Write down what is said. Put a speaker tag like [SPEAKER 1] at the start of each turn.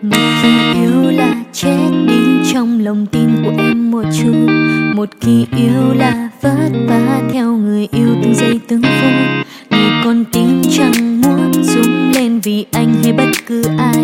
[SPEAKER 1] Một khi yêu là chết đi trong lòng tin của em một chút. Một khi yêu là vất vả theo người yêu từng giây từng phút. Ngày con tim chẳng muốn rung lên vì anh hay bất cứ ai.